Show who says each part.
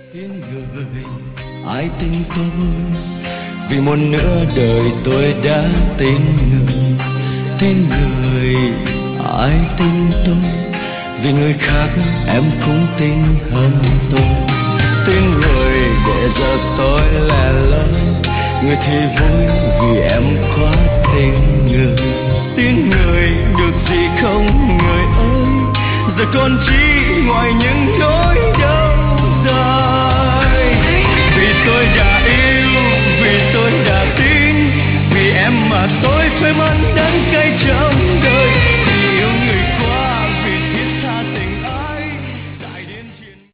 Speaker 1: Tin người ai tin tôi, vì một nửa đời tôi đã tin người. Tin người ai tin tôi, vì người khác em cũng tin hơn tôi. Tin người để giờ tôi lẻ loi, người thì vui vì em quá tin người. Tin người được gì không người ơi, giờ còn chỉ ngoài những nỗi